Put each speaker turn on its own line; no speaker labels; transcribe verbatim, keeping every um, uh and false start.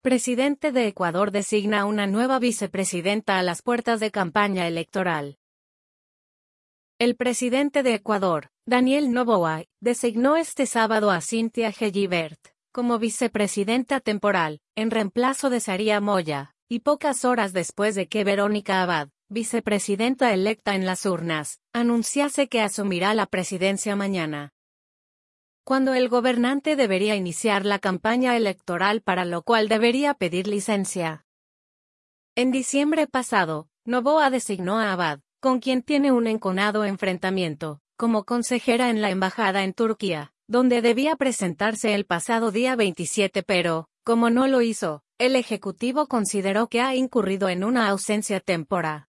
Presidente de Ecuador designa una nueva vicepresidenta a las puertas de campaña electoral. El presidente de Ecuador, Daniel Noboa, designó este sábado a Cynthia Gelibert como vicepresidenta temporal, en reemplazo de Saría Moya, y pocas horas después de que Verónica Abad, vicepresidenta electa en las urnas, anunciase que asumirá la presidencia mañana, cuando el gobernante debería iniciar la campaña electoral, para lo cual debería pedir licencia. En diciembre pasado, Noboa designó a Abad, con quien tiene un enconado enfrentamiento, como consejera en la embajada en Turquía, donde debía presentarse el pasado día veintisiete, pero, como no lo hizo, el Ejecutivo consideró que ha incurrido en una ausencia temporal.